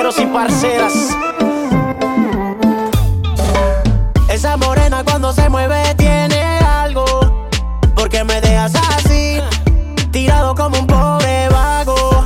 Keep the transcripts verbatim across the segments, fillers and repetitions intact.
parceros y parceras. Esa morena cuando se mueve tiene algo. ¿Por qué me dejas así? Tirado como un pobre vago.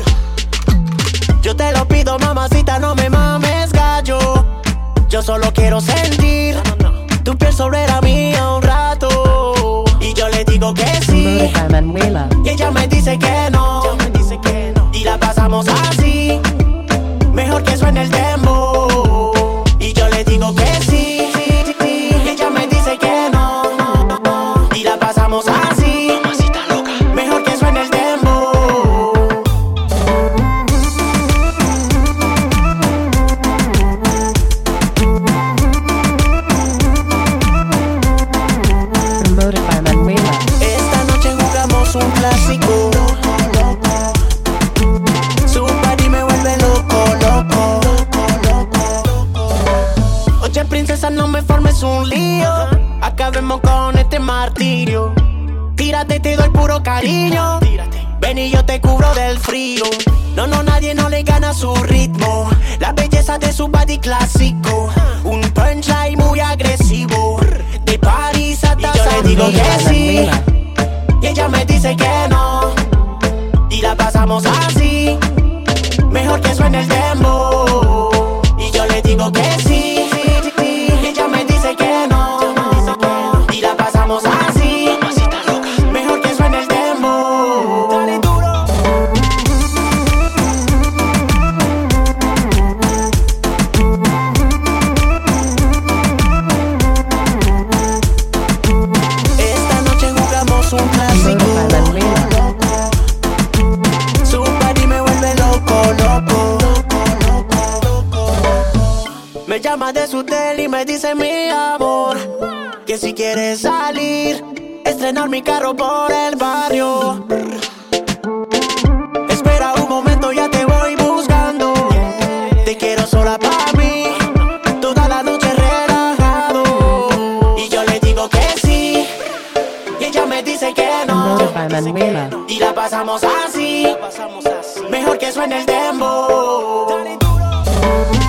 Yo te lo pido, mamacita, no me mames gallo. Yo solo quiero sentir tu piel sobre la mía un rato. Y yo le digo que sí, y ella me dice que no, y la pasamos así. Mejor que suene el dembow. Y yo le digo que sí, y ella me dice que no, y la pasamos así. Mejor que suene el dembow. Esta noche jugamos un clásico. Su body me vuelve loco, loco. Oye, princesa, no me formes un lío. Acabemos con este martirio. Tírate, te doy puro cariño. Ven y yo te cubro del frío. No, no, nadie no le gana su ritmo. La belleza de su body clásico. Un punchline muy agresivo. De París hasta San Diego. Y yo le digo que sí, y ella me dice que no, y la pasamos así. Mejor que suene el dembow. Y yo le digo que sí, y ella me dice que no, y la pasamos así. Mejor que suene el dembow. Dale duro. Esta noche jugamos un clásico. Su body me vuelve loco, loco. Me llama de su tele y me dice mi amor que si quieres salir, estrenar mi carro por el barrio. Espera un momento, ya te voy buscando. Te quiero sola para mí, toda la noche relajado. Y yo le digo que sí, y ella me dice que no, y la pasamos así. Mejor que suene el dembow. Dale duro.